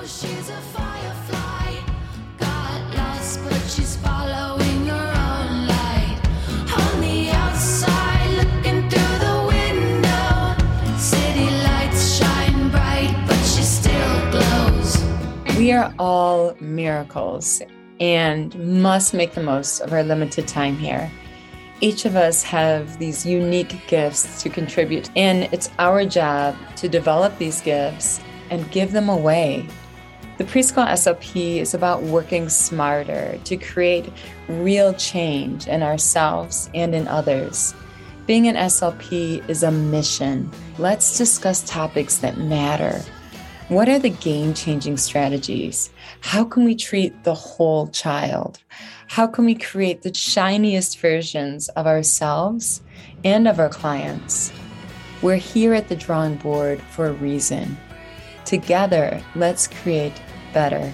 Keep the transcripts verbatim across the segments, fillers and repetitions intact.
she's a firefly, got lost, but she's following her own light. On the outside, looking through the window, city lights shine bright, but she still glows. We are all miracles and must make the most of our limited time here. Each of us have these unique gifts to contribute, and it's our job to develop these gifts and give them away. The Preschool S L P is about working smarter to create real change in ourselves and in others. Being an S L P is a mission. Let's discuss topics that matter. What are the game-changing strategies? How can we treat the whole child? How can we create the shiniest versions of ourselves and of our clients? We're here at the drawing board for a reason. Together, let's create better.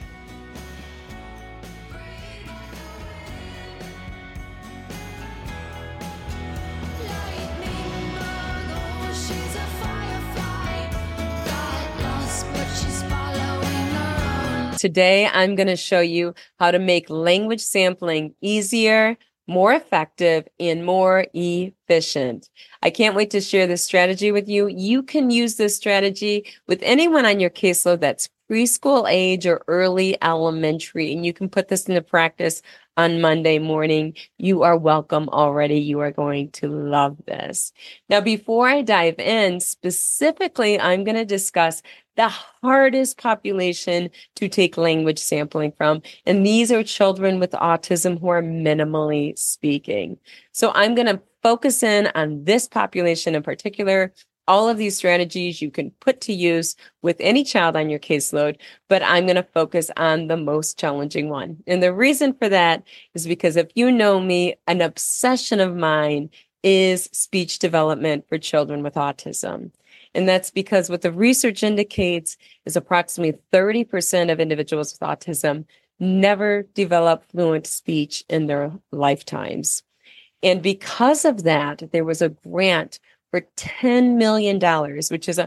Today, I'm going to show you how to make language sampling easier, more effective, and more efficient. I can't wait to share this strategy with you. You can use this strategy with anyone on your caseload that's preschool age or early elementary, and you can put this into practice on Monday morning. You are welcome already. You are going to love this. Now, before I dive in, specifically, I'm going to discuss the hardest population to take language sampling from. And these are children with autism who are minimally speaking. So I'm going to focus in on this population in particular. All of these strategies you can put to use with any child on your caseload, but I'm going to focus on the most challenging one. And the reason for that is because if you know me, an obsession of mine is speech development for children with autism. And that's because what the research indicates is approximately thirty percent of individuals with autism never develop fluent speech in their lifetimes. And because of that, there was a grant for ten million dollars, which is a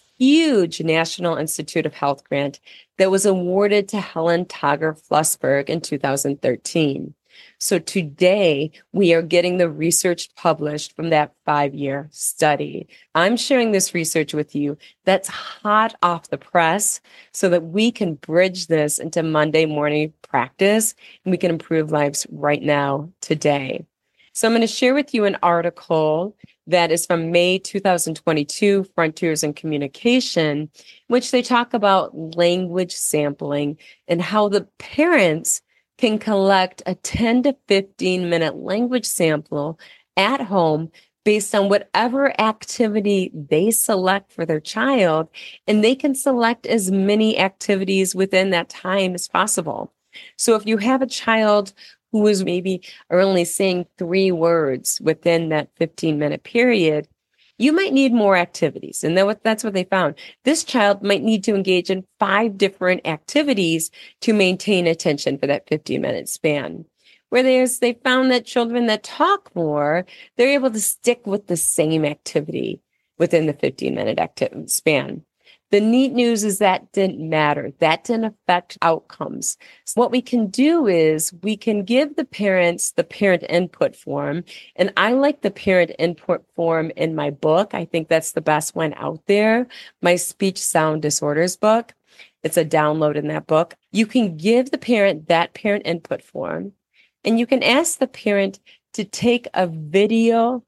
huge National Institute of Health grant that was awarded to Helen Togger Flussberg in two thousand thirteen. So today we are getting the research published from that five-year study. I'm sharing this research with you that's hot off the press so that we can bridge this into Monday morning practice and we can improve lives right now, today. So I'm going to share with you an article that is from May two thousand twenty-two, Frontiers in Communication, in which they talk about language sampling and how the parents can collect a ten to fifteen minute language sample at home based on whatever activity they select for their child, and they can select as many activities within that time as possible. So if you have a child who is maybe only saying three words within that fifteen minute period, you might need more activities. And that's what they found. This child might need to engage in five different activities to maintain attention for that fifteen minute span. Whereas they found that children that talk more, they're able to stick with the same activity within the fifteen minute activity span. The neat news is that didn't matter. That didn't affect outcomes. So what we can do is we can give the parents the parent input form. And I like the parent input form in my book. I think that's the best one out there. My speech sound disorders book. It's a download in that book. You can give the parent that parent input form, and you can ask the parent to take a video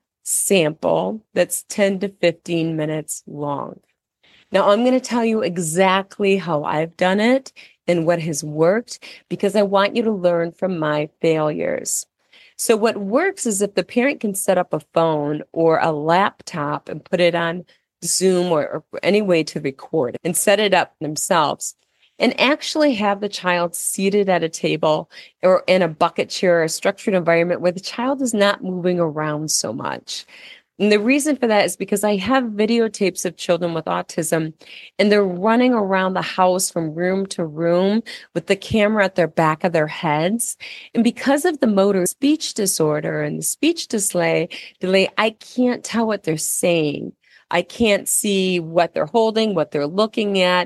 sample that's ten to fifteen minutes long. Now, I'm going to tell you exactly how I've done it and what has worked, because I want you to learn from my failures. So what works is if the parent can set up a phone or a laptop and put it on Zoom or, or any way to record and set it up themselves and actually have the child seated at a table or in a bucket chair or a structured environment where the child is not moving around so much. And the reason for that is because I have videotapes of children with autism, and they're running around the house from room to room with the camera at their back of their heads. And because of the motor speech disorder and the speech delay, delay, I can't tell what they're saying. I can't see what they're holding, what they're looking at.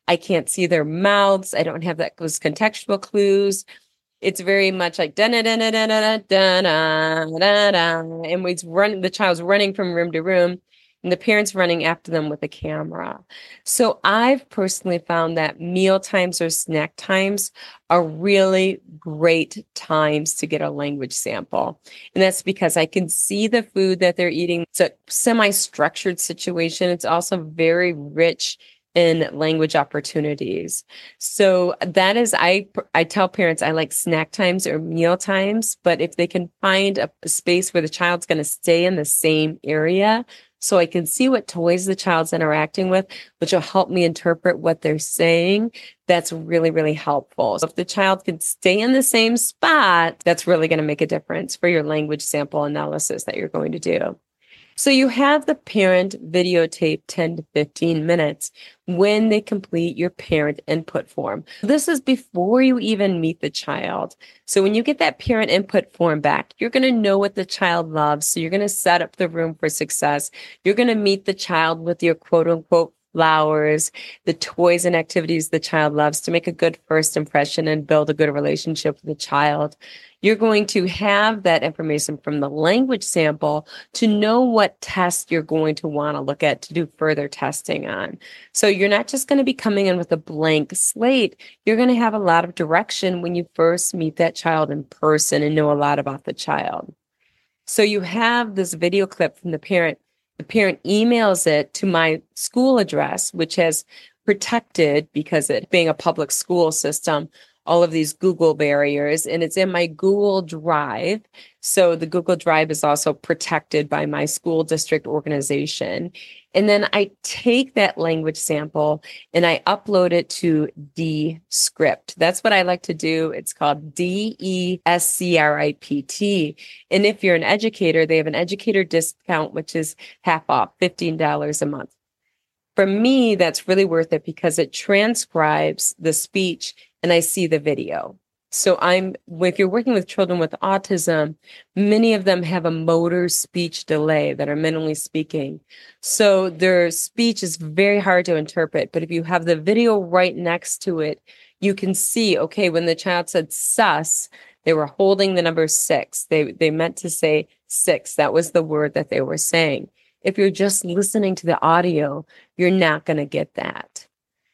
I can't see their mouths. I don't have that those contextual clues. It's very much like da da da da da da da da da da, and we run. The child's running from room to room, and the parents running after them with a camera. So I've personally found that meal times or snack times are really great times to get a language sample, and that's because I can see the food that they're eating. It's a semi-structured situation. It's also very rich in language opportunities. So that is, I I tell parents I like snack times or meal times, but if they can find a, a space where the child's going to stay in the same area, so I can see what toys the child's interacting with, which will help me interpret what they're saying, that's really, really helpful. So if the child can stay in the same spot, that's really going to make a difference for your language sample analysis that you're going to do. So you have the parent videotape ten to fifteen minutes when they complete your parent input form. This is before you even meet the child. So when you get that parent input form back, you're going to know what the child loves. So you're going to set up the room for success. You're going to meet the child with your quote unquote flowers, the toys and activities the child loves to make a good first impression and build a good relationship with the child. You're going to have that information from the language sample to know what test you're going to want to look at to do further testing on. So you're not just going to be coming in with a blank slate. You're going to have a lot of direction when you first meet that child in person and know a lot about the child. So you have this video clip from the parent. The parent emails it to my school address, which has protected, because it being a public school system, all of these Google barriers, and it's in my Google Drive. So the Google Drive is also protected by my school district organization. And then I take that language sample and I upload it to Descript. That's what I like to do. It's called D E S C R I P T. And if you're an educator, they have an educator discount, which is half off, fifteen dollars a month. For me, that's really worth it because it transcribes the speech and I see the video. So I'm, if you're working with children with autism, many of them have a motor speech delay that are minimally speaking. So their speech is very hard to interpret. But if you have the video right next to it, you can see, okay, when the child said sus, they were holding the number six. They, they meant to say six. That was the word that they were saying. If you're just listening to the audio, you're not going to get that.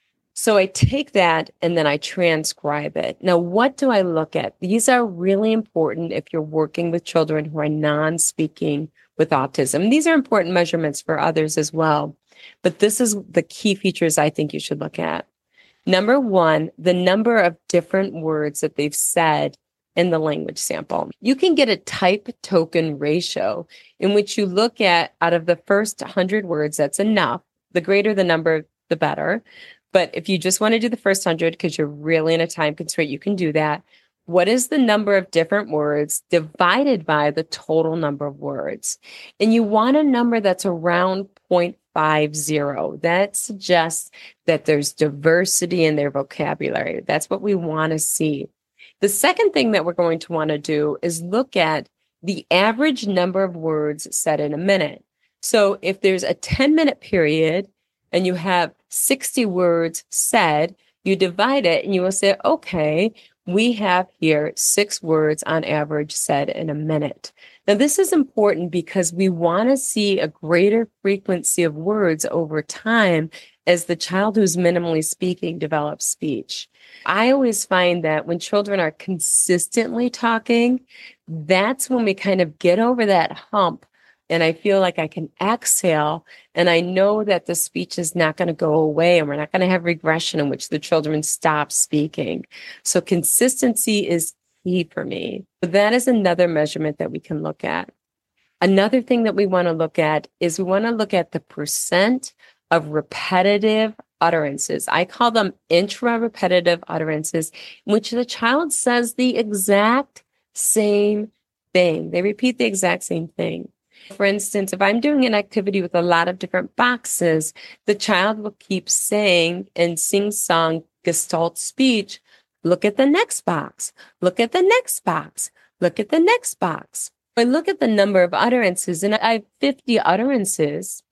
So I take that and then I transcribe it. Now, what do I look at? These are really important if you're working with children who are non-speaking with autism. These are important measurements for others as well. But this is the key features I think you should look at. Number one, the number of different words that they've said in the language sample. You can get a type token ratio in which you look at, out of the first one hundred words, that's enough. The greater the number, the better. But if you just want to do the first one hundred because you're really in a time constraint, you can do that. What is the number of different words divided by the total number of words? And you want a number that's around zero point five zero. That suggests that there's diversity in their vocabulary. That's what we want to see. The second thing that we're going to want to do is look at the average number of words said in a minute. So if there's a ten minute period and you have sixty words said, you divide it and you will say, okay, we have here six words on average said in a minute. Now, this is important because we want to see a greater frequency of words over time as the child who's minimally speaking develops speech. I always find that when children are consistently talking, that's when we kind of get over that hump and I feel like I can exhale and I know that the speech is not going to go away and we're not going to have regression in which the children stop speaking. So consistency is key for me. That is another measurement that we can look at. Another thing that we want to look at is we want to look at the percent of repetitive utterances. I call them intra-repetitive utterances, in which the child says the exact same thing. They repeat the exact same thing. For instance, if I'm doing an activity with a lot of different boxes, the child will keep saying in sing-song gestalt speech, look at the next box, look at the next box, look at the next box. I look at the number of utterances, and I have fifty utterances.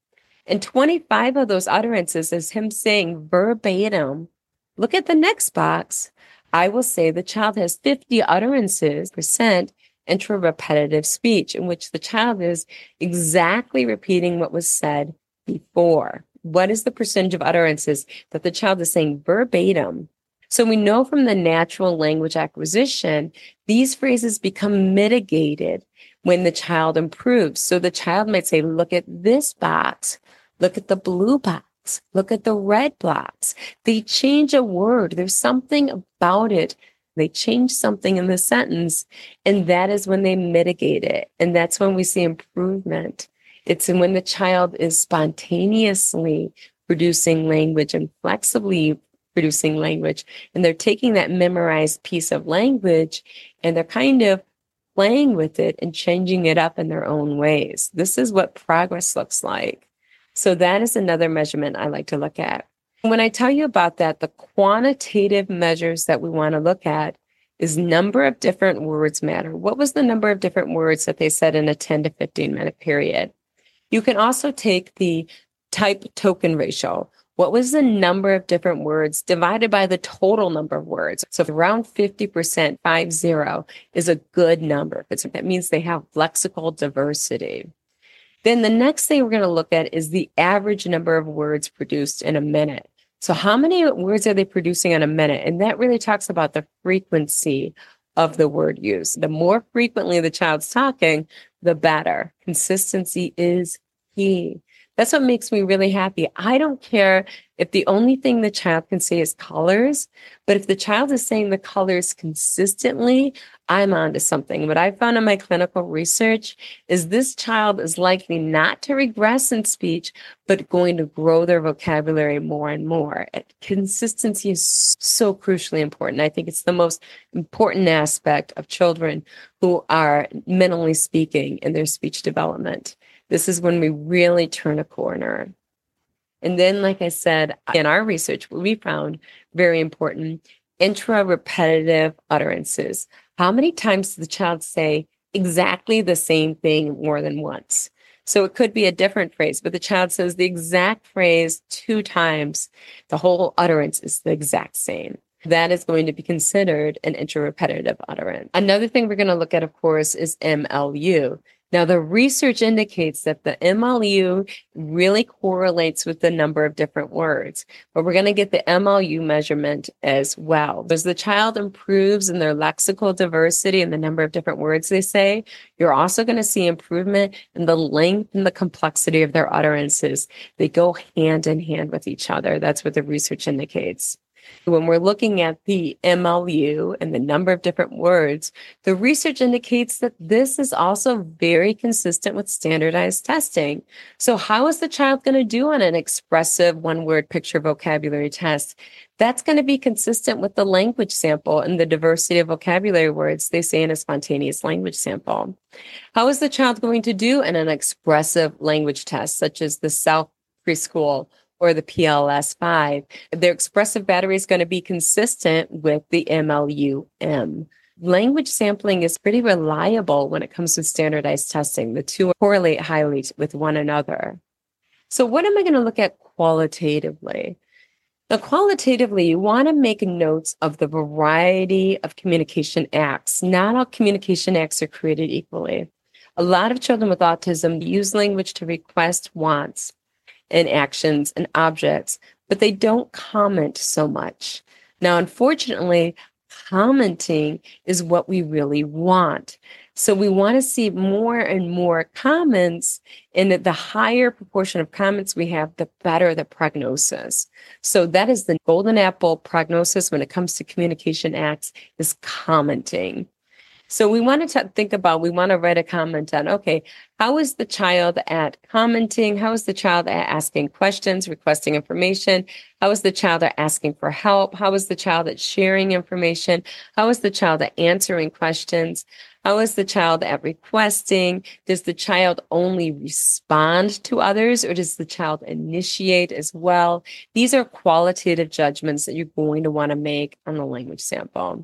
And twenty-five of those utterances is him saying verbatim, look at the next box. I will say the child has fifty utterances percent intra-repetitive speech in which the child is exactly repeating what was said before. What is the percentage of utterances that the child is saying verbatim? So we know from the natural language acquisition, these phrases become mitigated when the child improves. So the child might say, look at this box, look at the blue box, look at the red box. They change a word. There's something about it. They change something in the sentence, and that is when they mitigate it. And that's when we see improvement. It's when the child is spontaneously producing language and flexibly producing language, and they're taking that memorized piece of language and they're kind of playing with it and changing it up in their own ways. This is what progress looks like. So that is another measurement I like to look at. When I tell you about that, the quantitative measures that we want to look at is number of different words matter. What was the number of different words that they said in a ten to fifteen minute period? You can also take the type token ratio. What was the number of different words divided by the total number of words? So around fifty percent, five zero, is a good number. That means they have lexical diversity. Then the next thing we're going to look at is the average number of words produced in a minute. So how many words are they producing in a minute? And that really talks about the frequency of the word use. The more frequently the child's talking, the better. Consistency is key. That's what makes me really happy. I don't care if the only thing the child can say is colors, but if the child is saying the colors consistently, I'm onto something. What I found in my clinical research is this child is likely not to regress in speech, but going to grow their vocabulary more and more. Consistency is so crucially important. I think it's the most important aspect of children who are mentally speaking in their speech development. This is when we really turn a corner. And then, like I said, in our research, what we found very important, intra-repetitive utterances. How many times does the child say exactly the same thing more than once? So it could be a different phrase, but the child says the exact phrase two times. The whole utterance is the exact same. That is going to be considered an intra-repetitive utterance. Another thing we're going to look at, of course, is M L U. Now, the research indicates that the M L U really correlates with the number of different words, but we're going to get the M L U measurement as well. As the child improves in their lexical diversity and the number of different words they say, you're also going to see improvement in the length and the complexity of their utterances. They go hand in hand with each other. That's what the research indicates. When we're looking at the M L U and the number of different words, the research indicates that this is also very consistent with standardized testing. So how is the child going to do on an expressive one-word picture vocabulary test? That's going to be consistent with the language sample and the diversity of vocabulary words they say in a spontaneous language sample. How is the child going to do in an expressive language test, such as the South Preschool or the P L S five? Their expressive battery is going to be consistent with the M L U M. Language sampling is pretty reliable when it comes to standardized testing. The two correlate highly with one another. So what am I going to look at qualitatively? Now, qualitatively, you want to make notes of the variety of communication acts. Not all communication acts are created equally. A lot of children with autism use language to request wants and actions and objects, but they don't comment so much. Now, unfortunately, commenting is what we really want. So we want to see more and more comments, and the higher proportion of comments we have, the better the prognosis. So that is the golden apple prognosis when it comes to communication acts, is commenting. So we want to think about, we want to write a comment on, okay, how is the child at commenting? How is the child at asking questions, requesting information? How is the child at asking for help? How is the child at sharing information? How is the child at answering questions? How is the child at requesting? Does the child only respond to others, or does the child initiate as well? These are qualitative judgments that you're going to want to make on the language sample.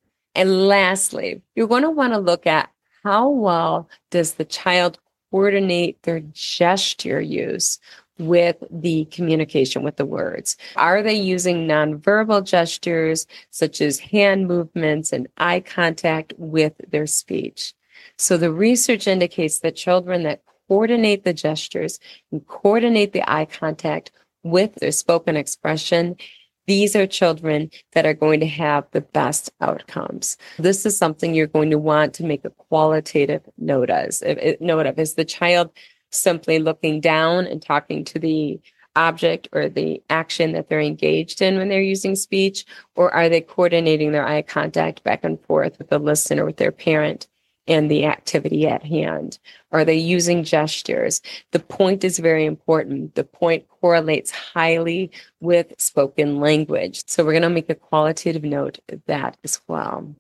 And lastly, you're going to want to look at how well does the child coordinate their gesture use with the communication with the words? Are they using nonverbal gestures such as hand movements and eye contact with their speech? So the research indicates that children that coordinate the gestures and coordinate the eye contact with their spoken expression, these are children that are going to have the best outcomes. This is something you're going to want to make a qualitative note of. Note of. Is the child simply looking down and talking to the object or the action that they're engaged in when they're using speech, or are they coordinating their eye contact back and forth with the listener, with their parent, and the activity at hand? Are they using gestures? The point is very important. The point correlates highly with spoken language. So we're going to make a qualitative note of that as well.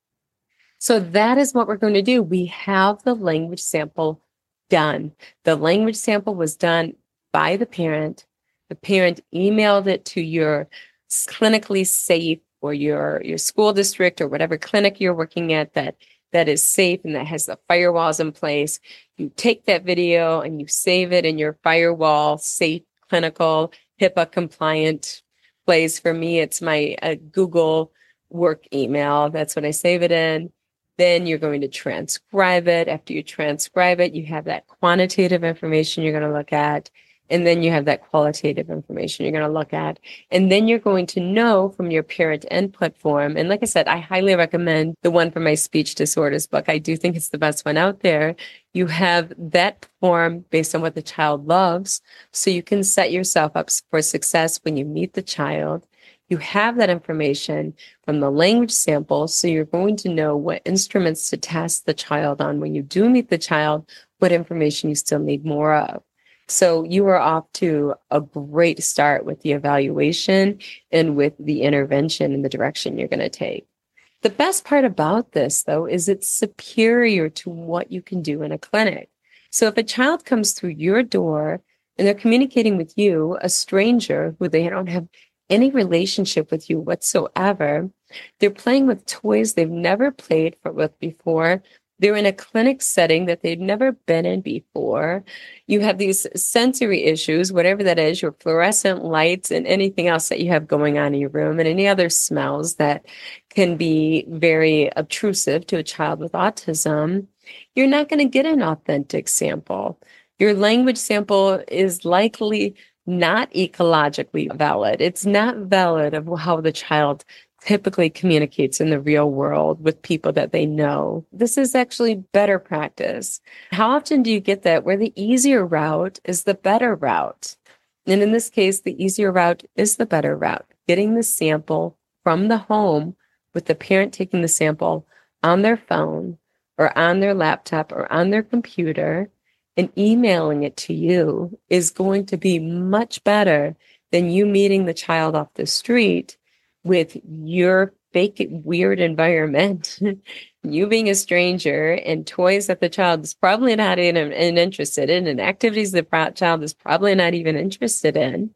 So that is what we're going to do. We have the language sample done. The language sample was done by the parent. The parent emailed it to your clinically safe or your, your school district or whatever clinic you're working at that that is safe and that has the firewalls in place. You take that video and you save it in your firewall, safe, clinical, HIPAA compliant place. For me, it's my uh, Google work email. That's what I save it in. Then you're going to transcribe it. After you transcribe it, you have that quantitative information you're going to look at. And then you have that qualitative information you're going to look at. And then you're going to know from your parent input form. And like I said, I highly recommend the one from my speech disorders book. I do think it's the best one out there. You have that form based on what the child loves. So you can set yourself up for success when you meet the child. You have that information from the language sample. So you're going to know what instruments to test the child on when you do meet the child, what information you still need more of. So you are off to a great start with the evaluation and with the intervention and the direction you're going to take. The best part about this, though, is it's superior to what you can do in a clinic. So if a child comes through your door and they're communicating with you, a stranger who they don't have any relationship with you whatsoever, they're playing with toys they've never played with before. They're in a clinic setting that they've never been in before. You have these sensory issues, whatever that is, your fluorescent lights and anything else that you have going on in your room and any other smells that can be very obtrusive to a child with autism. You're not going to get an authentic sample. Your language sample is likely not ecologically valid. It's not valid of how the child typically communicates in the real world with people that they know. This is actually better practice. How often do you get that where the easier route is the better route? And in this case, the easier route is the better route. Getting the sample from the home with the parent taking the sample on their phone or on their laptop or on their computer and emailing it to you is going to be much better than you meeting the child off the street with your fake, weird environment, you being a stranger, and toys that the child is probably not in and interested in, and activities the child is probably not even interested in.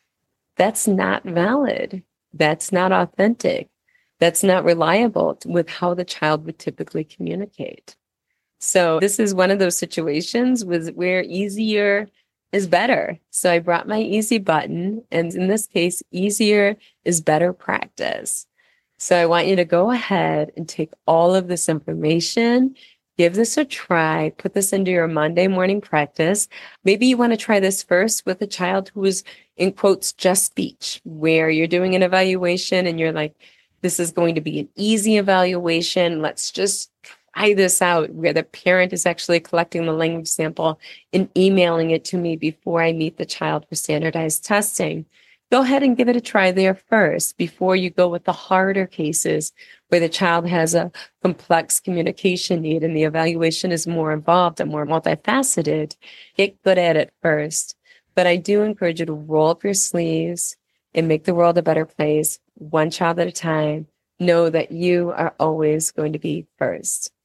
That's not valid. That's not authentic. That's not reliable with how the child would typically communicate. So this is one of those situations with where easier is better. So I brought my easy button, and in this case, easier is better practice. So I want you to go ahead and take all of this information, give this a try, put this into your Monday morning practice. Maybe you want to try this first with a child who is, in quotes, just speech, where you're doing an evaluation and you're like, this is going to be an easy evaluation. Let's just try this out, where the parent is actually collecting the language sample and emailing it to me before I meet the child for standardized testing. Go ahead and give it a try there first before you go with the harder cases where the child has a complex communication need and the evaluation is more involved and more multifaceted. Get good at it first. But I do encourage you to roll up your sleeves and make the world a better place, one child at a time. Know that you are always going to be first.